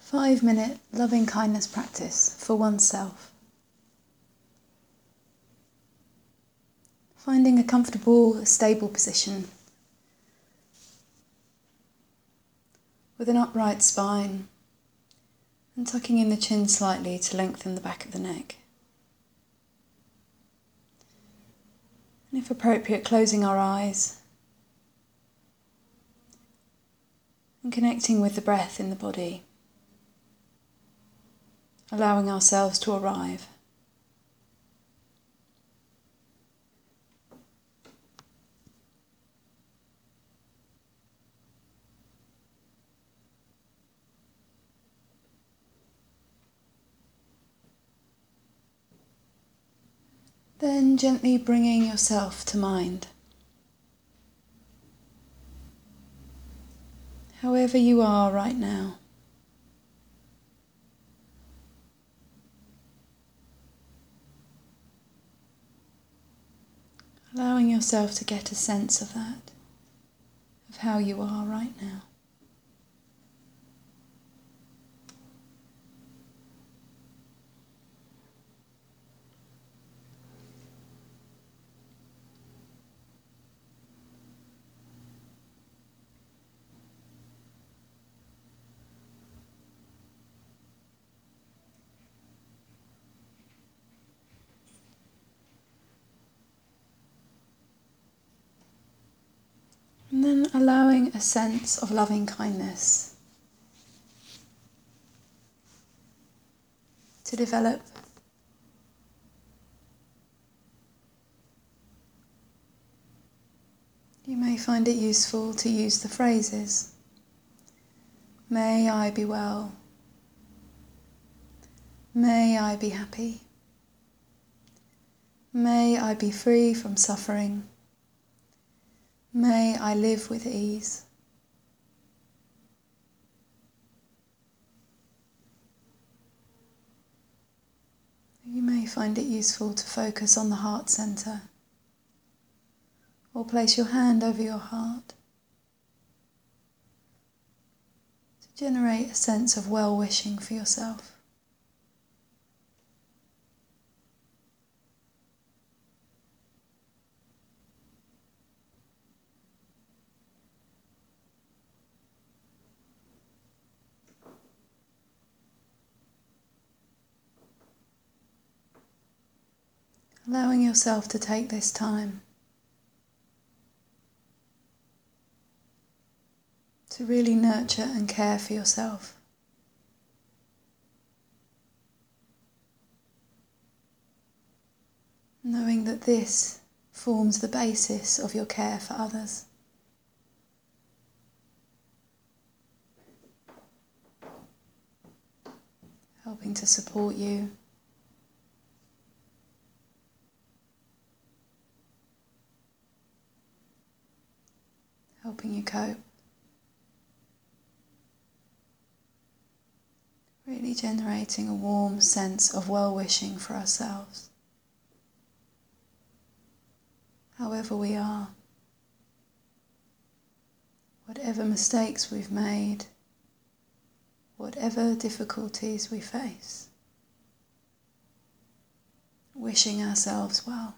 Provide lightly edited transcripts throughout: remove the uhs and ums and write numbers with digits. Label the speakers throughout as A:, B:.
A: 5-minute loving kindness practice for oneself. Finding a comfortable, stable position with an upright spine and tucking in the chin slightly to lengthen the back of the neck. And if appropriate, closing our eyes and connecting with the breath in the body, allowing ourselves to arrive. Then gently bringing yourself to mind. However you are right now. Allowing yourself to get a sense of that, of how you are right now. And then allowing a sense of loving kindness to develop. You may find it useful to use the phrases, "May I be well," "May I be happy," "May I be free from suffering," "May I live with ease." You may find it useful to focus on the heart center, or place your hand over your heart to generate a sense of well-wishing for yourself. Allowing yourself to take this time to really nurture and care for yourself. Knowing that this forms the basis of your care for others. Helping to support you. Helping you cope. Really generating a warm sense of well-wishing for ourselves. However we are. Whatever mistakes we've made. Whatever difficulties we face. Wishing ourselves well.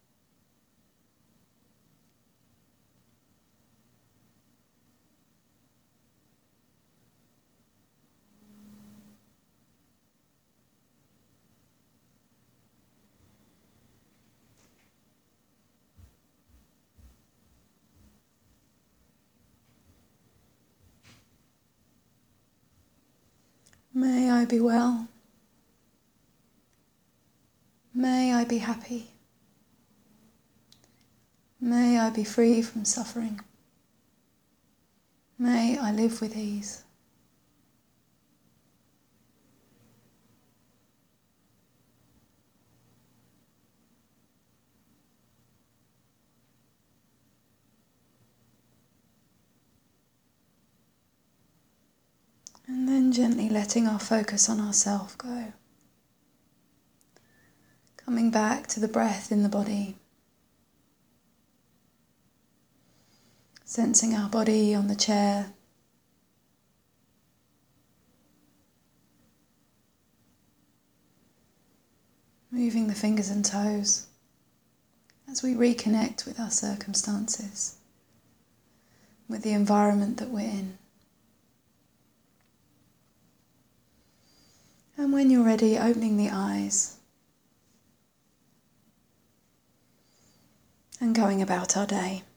A: May I be well. May I be happy. May I be free from suffering. May I live with ease. And then gently letting our focus on ourself go. Coming back to the breath in the body. Sensing our body on the chair. moving the fingers and toes as we reconnect with our circumstances, with the environment that we're in. And when you're ready, opening the eyes and going about our day.